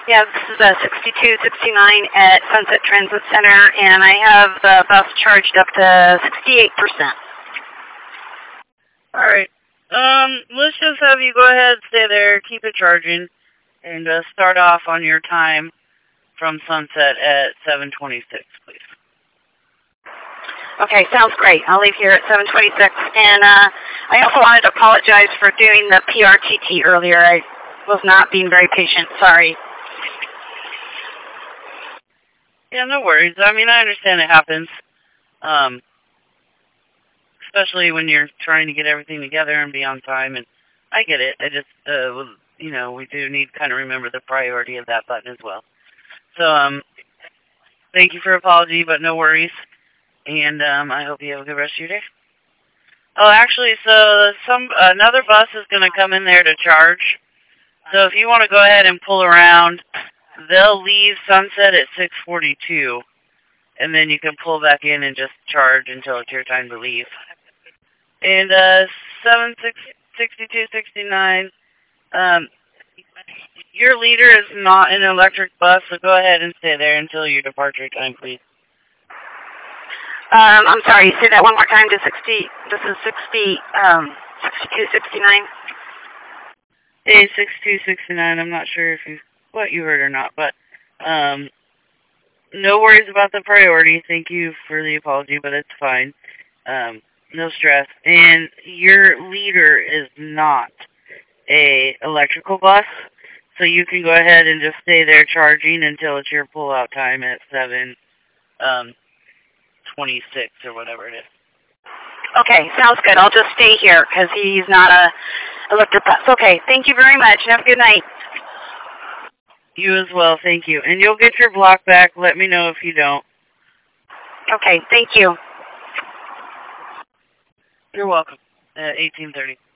Yeah, this is 6269 at Sunset Transit Center, and I have the bus charged up to 68%. All right. Let's just have you go ahead, stay there, keep it charging, and start off on your time from Sunset at 7:26, please. Okay, sounds great. I'll leave here at 7:26. And I also wanted to apologize for doing the PRTT earlier. I was not being very patient. Sorry. Yeah, no worries. I mean, I understand it happens. Especially when you're trying to get everything together and be on time. And I get it. I just, you know, we do need to kind of remember the priority of that button as well. So, thank you for apology, but no worries. And I hope you have a good rest of your day. Oh, actually, so another bus is going to come in there to charge. So if you want to go ahead and pull around, they'll leave Sunset at 6:42, and then you can pull back in and just charge until it's your time to leave. And 76269, your leader is not an electric bus, so go ahead and stay there until your departure time, please. I'm sorry, say that one more time to 60, this is 6269. Hey, 6269, I'm not sure if what you heard or not, but, no worries about the priority. Thank you for the apology, but it's fine. No stress. And your leader is not a electrical bus, so you can go ahead and just stay there charging until it's your pull-out time at 7:26 or whatever it is. Okay, sounds good. I'll just stay here because he's not a electric bus. Okay, thank you very much, and have a good night. You as well, thank you. And you'll get your block back. Let me know if you don't. Okay, thank you. You're welcome. 18:30.